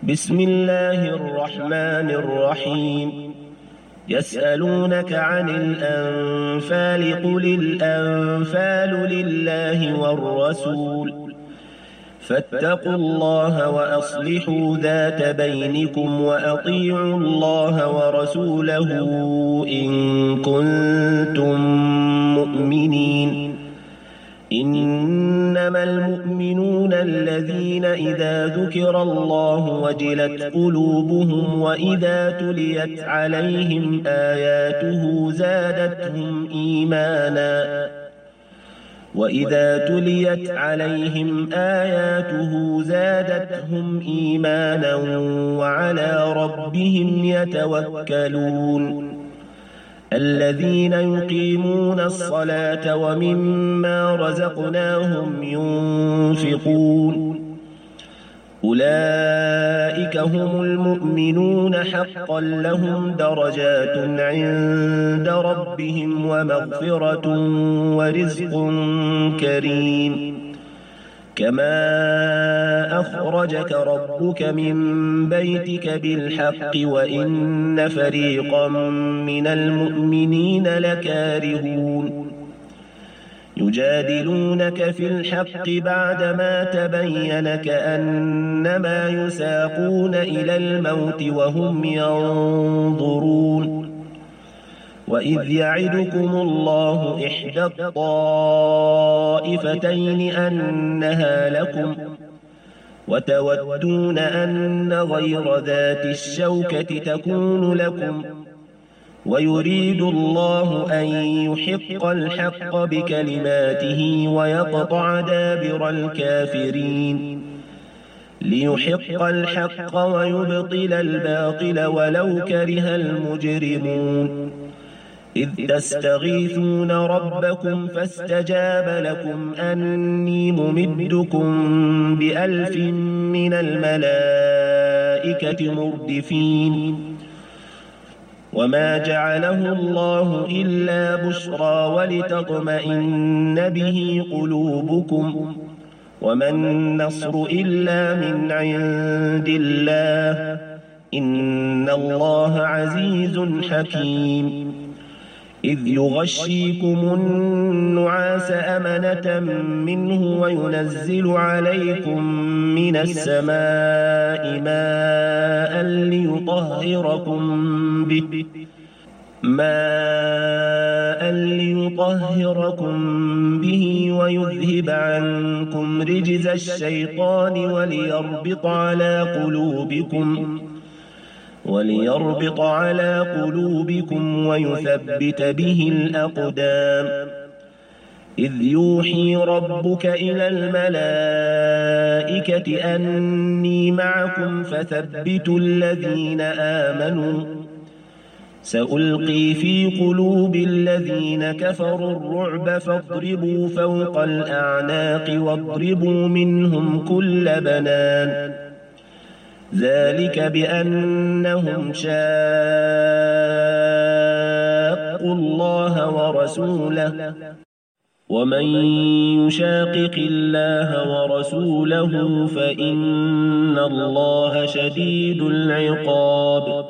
بسم الله الرحمن الرحيم. يسألونك عن الأنفال قل الأنفال لله والرسول فاتقوا الله وأصلحوا ذات بينكم وأطيعوا الله ورسوله إن كنتم مؤمنين. إنما المؤمنون الذين إذا ذكر الله وجلت قلوبهم وإذا تليت عليهم آياته زادتهم إيمانا وعلى ربهم يتوكلون. الذين يقيمون الصلاة ومما رزقناهم ينفقون أولئك هم المؤمنون حقا لهم درجات عند ربهم ومغفرة ورزق كريم. كما أخرجك ربك من بيتك بالحق وإن فريقا من المؤمنين لكارهون. يجادلونك في الحق بعدما تبين كأنما يساقون إلى الموت وهم ينظرون. وإذ يعدكم الله إحدى الطائفتين أنها لكم وتودون أن غير ذات الشوكة تكون لكم ويريد الله أن يحق الحق بكلماته ويقطع دابر الكافرين. ليحق الحق ويبطل الباطل ولو كره المجرمون. إذ تستغيثون ربكم فاستجاب لكم أني ممدكم ب1000 من الملائكة مردفين. وما جعله الله إلا بشرى ولتطمئن به قلوبكم وما النصر إلا من عند الله إن الله عزيز حكيم. إذ يغشيكم النعاس أمنة منه وينزل عليكم من السماء ماء ليطهركم به ويذهب عنكم رجز الشيطان وليربط على قلوبكم ويثبت به الأقدام. إذ يوحي ربك إلى الملائكة أني معكم فثبتوا الذين آمنوا سألقي في قلوب الذين كفروا الرعب فاضربوا فوق الأعناق واضربوا منهم كل بنان. ذلك بأنهم شاقوا الله ورسوله ومن يشاقق الله ورسوله فإن الله شديد العقاب.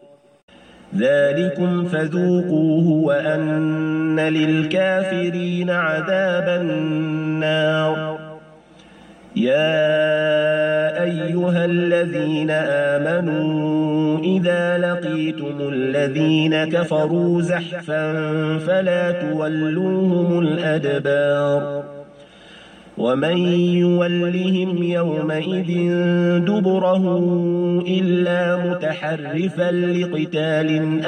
ذلكم فذوقوه وأن للكافرين عذاب النار. يا أيها الذين آمنوا إذا لقيتم الذين كفروا زحفا فلا تولوهم الأدبار. ومن يولهم يومئذ دبره إلا متحرفا لقتال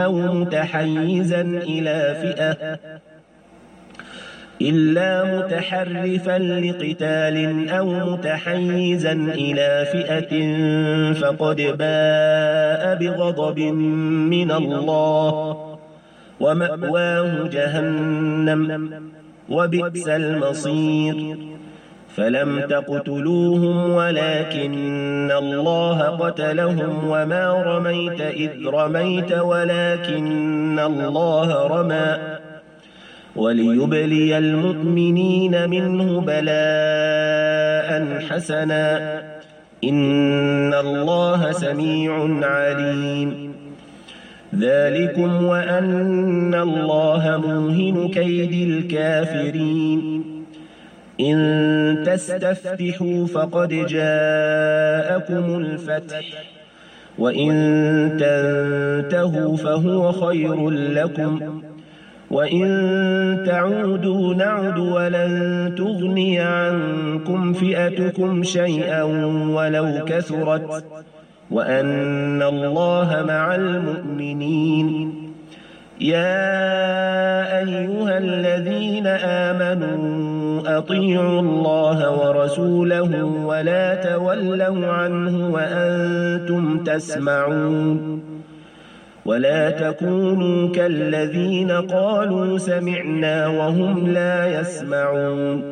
أو متحيزا إلى فئة فقد باء بغضب من الله ومأواه جهنم وبئس المصير. فلم تقتلوهم ولكن الله قتلهم وما رميت إذ رميت ولكن الله رمى وليبلي المؤمنين منه بلاء حسنا إن الله سميع عليم. ذلكم وأن الله موهن كيد الكافرين. إن تستفتحوا فقد جاءكم الفتح وإن تنتهوا فهو خير لكم وإن تعودوا نعد ولن تغني عنكم فئتكم شيئا ولو كثرت وأن الله مع المؤمنين. يا أيها الذين آمنوا أطيعوا الله ورسوله ولا تولوا عنه وأنتم تسمعون. ولا تكونوا كالذين قالوا سمعنا وهم لا يسمعون.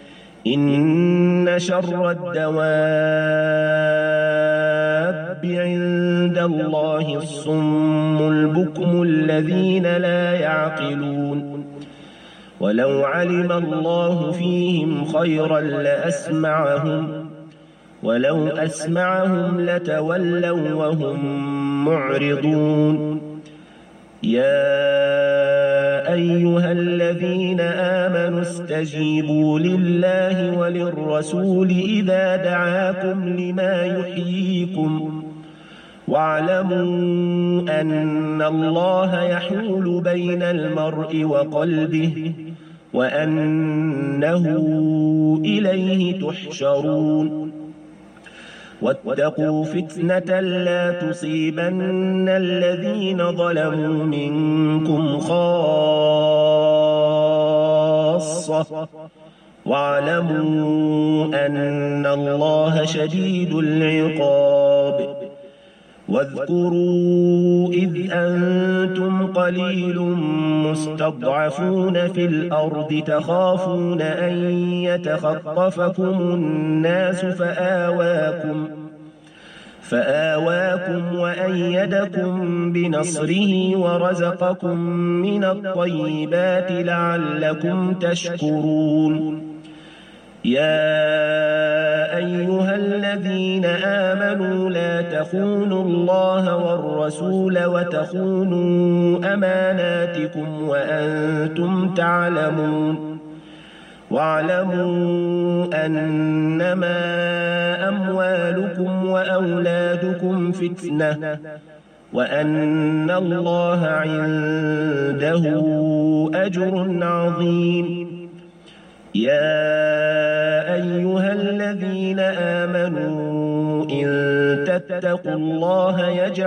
إن شر الدواب عند الله الصم البكم الذين لا يعقلون. ولو علم الله فيهم خيرا لأسمعهم ولو أسمعهم لتولوا وهم معرضون. يا أيها الذين آمنوا استجيبوا لله وللرسول إذا دعاكم لما يحييكم واعلموا أن الله يحول بين المرء وقلبه وأنه إليه تحشرون. واتقوا فتنة لا تصيبن الذين ظلموا منكم خاصة واعلموا أن الله شديد العقاب. واذكروا إذ أنتم قليل مستضعفون في الأرض تخافون أن يتخطفكم الناس فآواكم وأيدكم بنصره ورزقكم من الطيبات لعلكم تشكرون. يا أيها الذين آمنوا لا تخونوا الله والرسول وتخونوا أماناتكم وأنتم تعلمون. واعلموا أنما أموالكم وأولادكم فتنة وأن الله عنده أجر عظيم. يا أيها الذين آمنوا إن تتقوا الله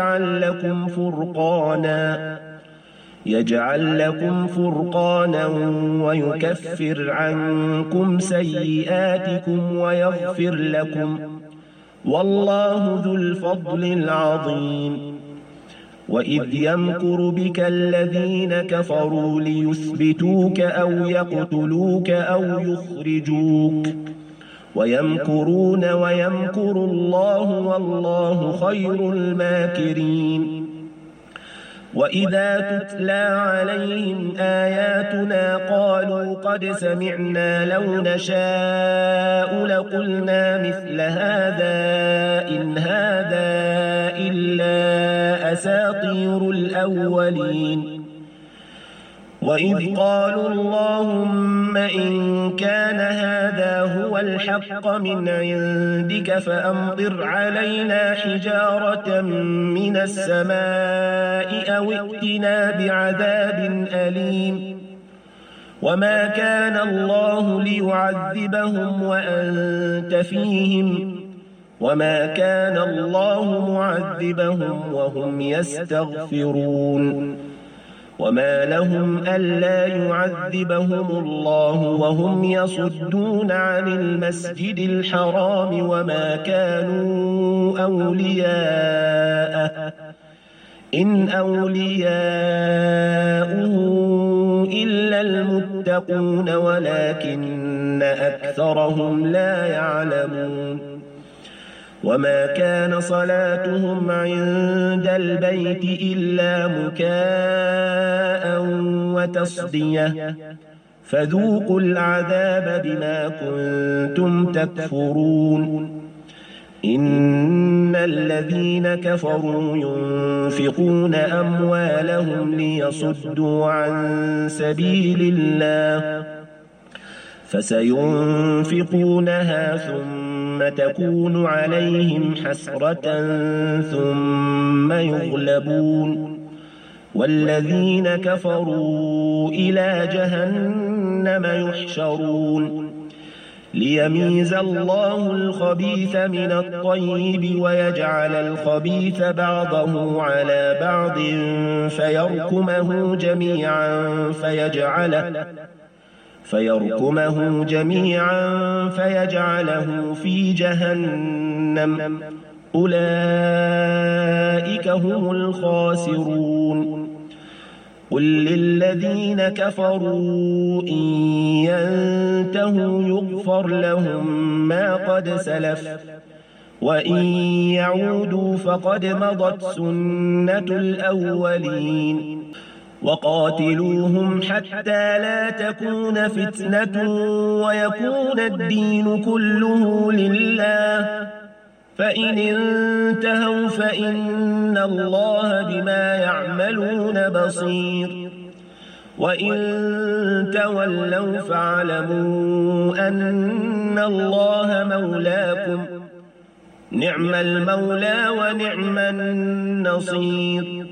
يجعل لكم فرقانا ويكفر عنكم سيئاتكم ويغفر لكم والله ذو الفضل العظيم. وإذ يمكر بك الذين كفروا ليثبتوك أو يقتلوك أو يخرجوك ويمكرون ويمكر الله والله خير الماكرين. وإذا تتلى عليهم آياتنا قالوا قد سمعنا لو نشاء لقلنا مثل هذا إن هذا إلا أساطير الأولين. وإذ قالوا اللهم إن كان هذا هو الحق من عندك فأمطر علينا حجارة من السماء أو ائتنا بعذاب أليم. وما كان الله ليعذبهم وأنت فيهم وما كان الله معذبهم وهم يستغفرون. وما لهم ألا يعذبهم الله وهم يصدون عن المسجد الحرام وما كانوا أولياءه إن أولياؤه إلا المتقون ولكن أكثرهم لا يعلمون. وما كان صلاتهم عند البيت إلا مكاء وتصدية فذوقوا العذاب بما كنتم تكفرون. إن الذين كفروا ينفقون أموالهم ليصدوا عن سبيل الله فسينفقونها ثم تكون عليهم حسرة ثم يغلبون والذين كفروا إلى جهنم يحشرون ليميز الله الخبيث من الطيب ويجعل الخبيث بعضه على بعض فيركمه جميعا فيجعله في جهنم أولئك هم الخاسرون قل للذين كفروا إن ينتهوا يغفر لهم ما قد سلف وإن يعودوا فقد مضت سنة الأولين وقاتلوهم حتى لا تكون فتنة ويكون الدين كله لله فإن انتهوا فإن الله بما يعملون بصير وإن تولوا فاعلموا أن الله مولاكم نعم المولى ونعم النصير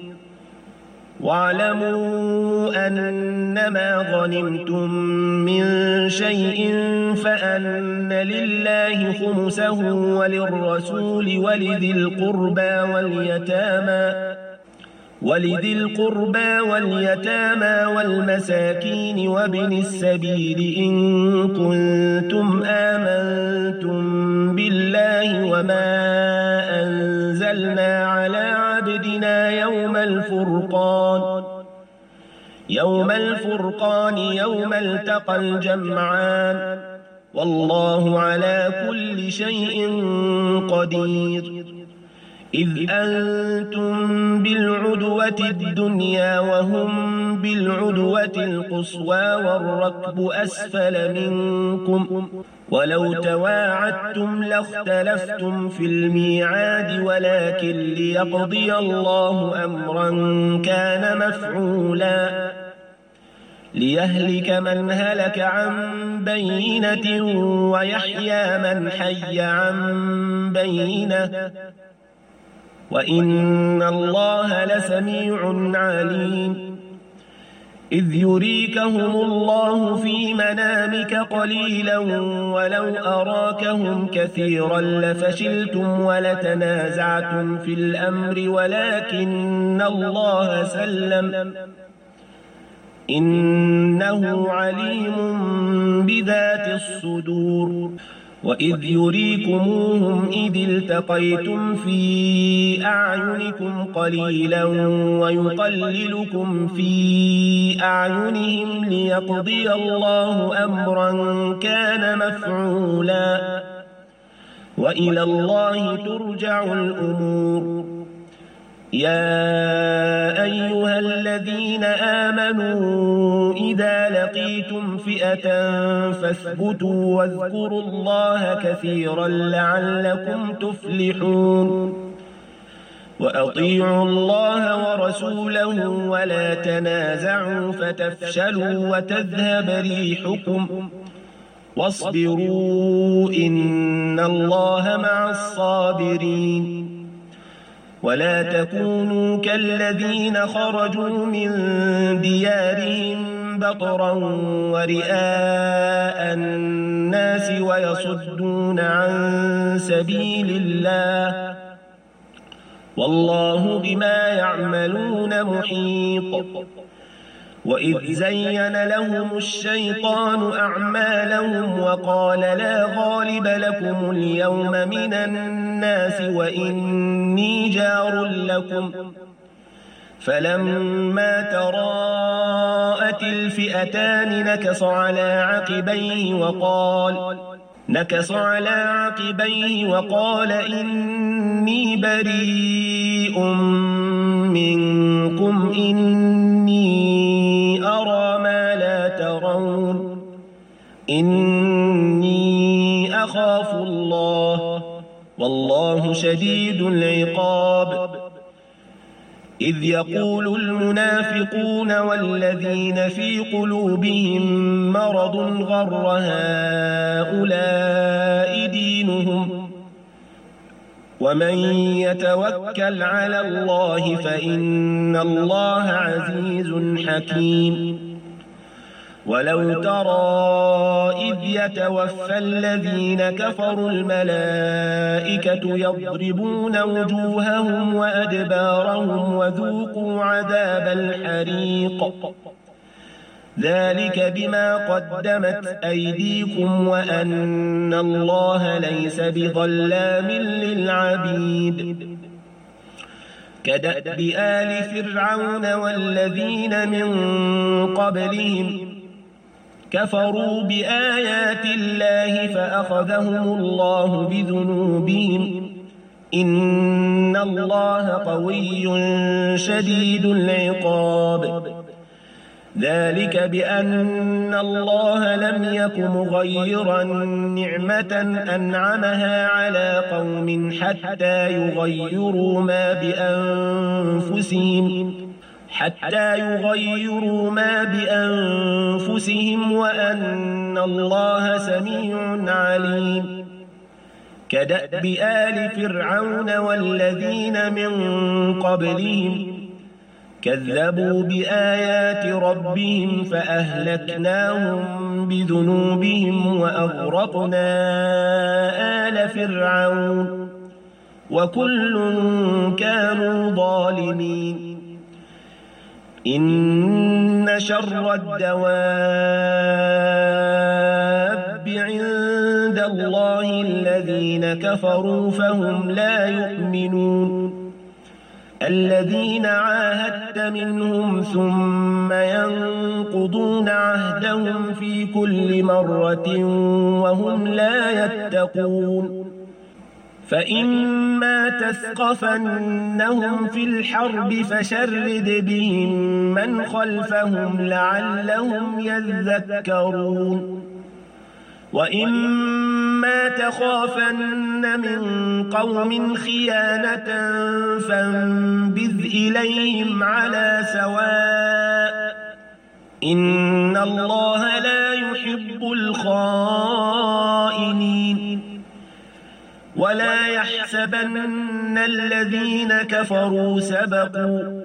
واعلموا أنما غنمتم من شيء فأن لله خمسه وللرسول ولذي القربى واليتامى والمساكين وابن السبيل إن كنتم آمنتم بالله وما أنزلنا على عبدنا يوم الفرقان يوم التقى الجمعان والله على كل شيء قدير إذ أنتم بالعدوة الدنيا وهم بالعدوة القصوى والركب أسفل منكم ولو تواعدتم لاختلفتم في الميعاد ولكن ليقضي الله أمرا كان مفعولا ليهلك من هلك عن بينة ويحيى من حي عن بينة وإن الله لسميع عليم إذ يريكهم الله في منامك قليلا ولو أراكهم كثيرا لفشلتم ولتنازعتم في الأمر ولكن الله سلم إنه عليم بذات الصدور وإذ يريكموهم إذ التقيتم في أعينكم قليلا ويقللكم في أعينهم ليقضي الله أمرا كان مفعولا وإلى الله ترجع الأمور يا أيها الذين آمنوا إذا لقيتم فئة فاثبتوا واذكروا الله كثيرا لعلكم تفلحون وأطيعوا الله ورسوله ولا تنازعوا فتفشلوا وتذهب ريحكم واصبروا إن الله مع الصابرين ولا تكونوا كالذين خرجوا من ديارهم بطرا ورئاء الناس ويصدون عن سبيل الله والله بما يعملون محيط وإذ زين لهم الشيطان أعمالهم وقال لا غالب لكم اليوم من الناس وإني جار لكم فلما تراءت الفئتان نكص على عقبيه وقال إني بريء منكم إني أرى ما لا ترون إني أخاف الله والله شديد العقاب. إذ يقول المنافقون والذين في قلوبهم مرض غر هؤلاء دينهم ومن يتوكل على الله فإن الله عزيز حكيم. ولو ترى إذ يتوفى الذين كفروا الملائكة يضربون وجوههم وأدبارهم وذوقوا عذاب الحريق ذلك بما قدمت أيديكم وأن الله ليس بظلام للعبيد. كدأب آل فرعون والذين من قبلهم كفروا بآيات الله فأخذهم الله بذنوبهم إن الله قوي شديد العقاب. ذلك بأن الله لم يك مغيرا نعمة أنعمها على قوم حتى يغيروا ما بأنفسهم وأن الله سميع عليم. كدأب آل فرعون والذين من قبلهم كذبوا بآيات ربهم فأهلكناهم بذنوبهم وأغرقنا آل فرعون وكل كانوا ظالمين. إن شر الدواب عند الله الذين كفروا فهم لا يؤمنون. الذين عاهدت منهم ثم ينقضون عهدهم في كل مرة وهم لا يتقون. فإما تثقفنهم في الحرب فشرد بهم من خلفهم لعلهم يذكرون. وإما تخافن من قوم خيانة فانبذ إليهم على سواء إن الله لا يحب الخائنين. ولا يحسبن الذين كفروا سبقوا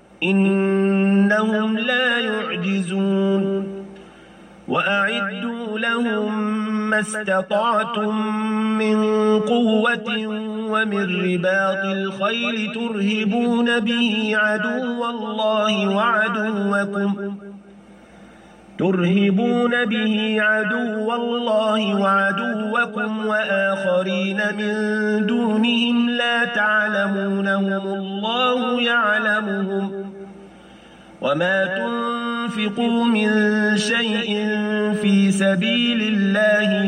إنهم لا يعجزون. وأعدوا لهم ما استطعتم من قوة ومن رباط الخيل ترهبون به عدو الله وعدوكم وآخرين من دونهم لا تعلمونهم الله يعلمهم. وما تنفقوا من شيء في سبيل الله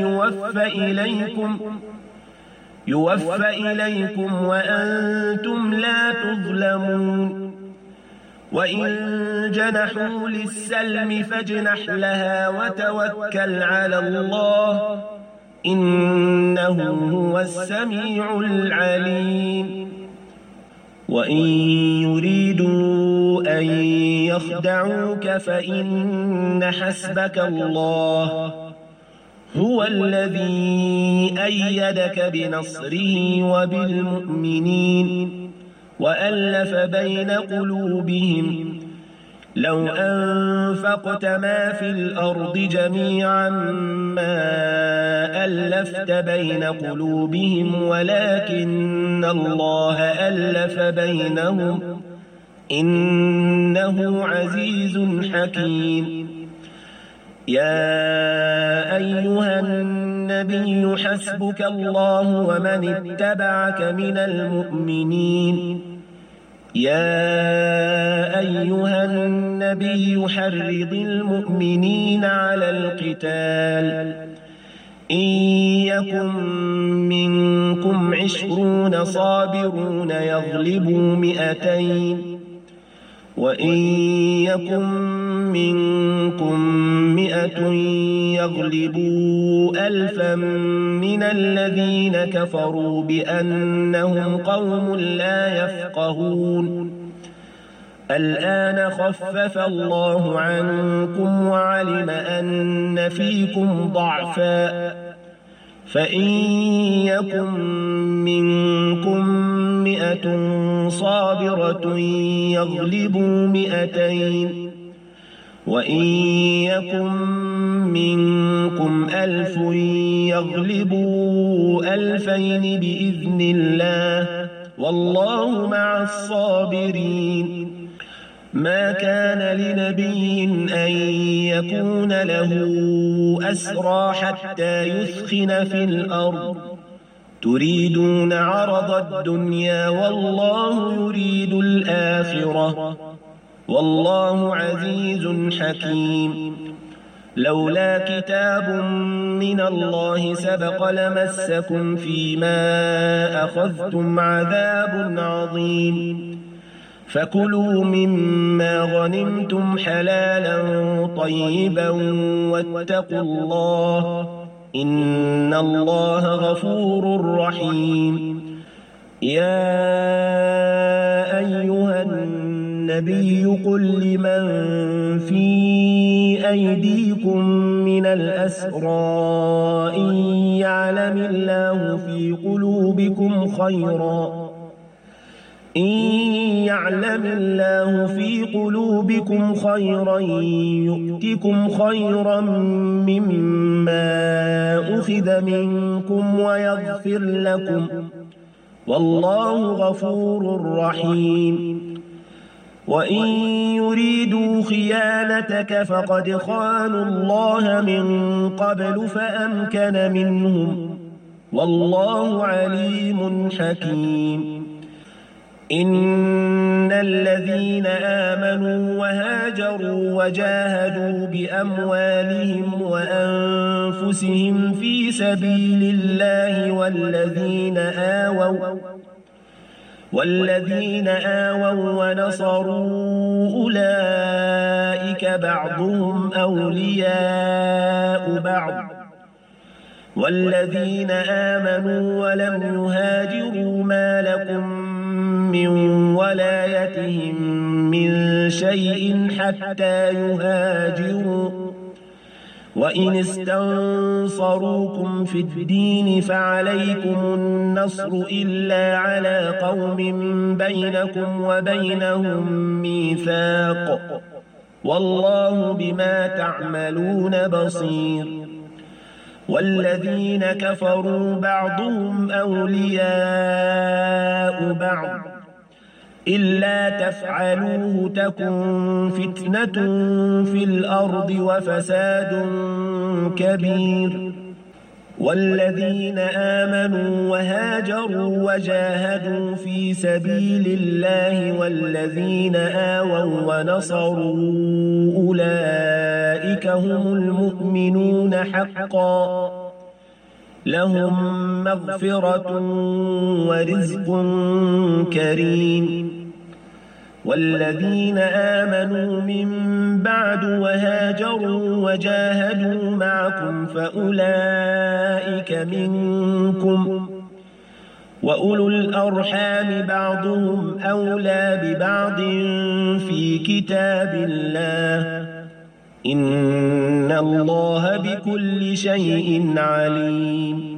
يوفى إليكم وأنتم لا تظلمون. وإن جنحوا للسلم فاجنح لها وتوكل على الله إنه هو السميع العليم. وإن يريدوا أن يخدعوك فإن حسبك الله هو الذي أيدك بنصره وبالمؤمنين وألف بين قلوبهم لو أنفقت ما في الأرض جميعا ما ألفت بين قلوبهم ولكن الله ألف بينهم إنه عزيز حكيم. يا أيها النبي حسبك الله ومن اتبعك من المؤمنين. يا أيها النبي حرض المؤمنين على القتال إن يكن منكم 20 صابرون يغلبوا 200 وإن يكن منكم 100 يغلبوا 1000 من الذين كفروا بأنهم قوم لا يفقهون الآن خفف الله عنكم وعلم أن فيكم ضعفا فإن يكن منكم 100 صابرة يغلبوا 200 وإن يكن منكم 1000 يغلبوا 2000 بإذن الله والله مع الصابرين ما كان لنبي أن يكون له أسرى حتى يثخن في الأرض تريدون عرض الدنيا والله يريد الآخرة والله عزيز حكيم لولا كتاب من الله سبق لمسكم فيما أخذتم عذاب عظيم فكلوا مما غنمتم حلالا طيبا واتقوا الله إن الله غفور رحيم يا أيها النبي قل لمن في أيديكم من الأسرى إن يعلم الله في قلوبكم خيرا يؤتكم خيرا مما أخذ منكم ويغفر لكم والله غفور رحيم وإن يريدوا خيانتك فقد خانوا الله من قبل فأمكن منهم والله عليم حكيم إن الذين آمنوا وهاجروا وجاهدوا بأموالهم وأنفسهم في سبيل الله والذين آووا ونصروا أولئك بعضهم أولياء بعض والذين آمنوا ولم يهاجروا ما لكم من ولايتهم من شيء حتى يهاجروا وإن استنصروكم في الدين فعليكم النصر إلا على قوم بينكم وبينهم ميثاق والله بما تعملون بصير والذين كفروا بعضهم أولياء بعض إلا تفعلوه تكن فتنة في الأرض وفساد كبير والذين آمنوا وهاجروا وجاهدوا في سبيل الله والذين آووا ونصروا أولئك هم المؤمنون حقا لهم مغفرة ورزق كريم والذين آمنوا من بعد وهاجروا وجاهدوا معكم فأولئك منكم وأولو الأرحام بعضهم أولى ببعض في كتاب الله إن الله بكل شيء عليم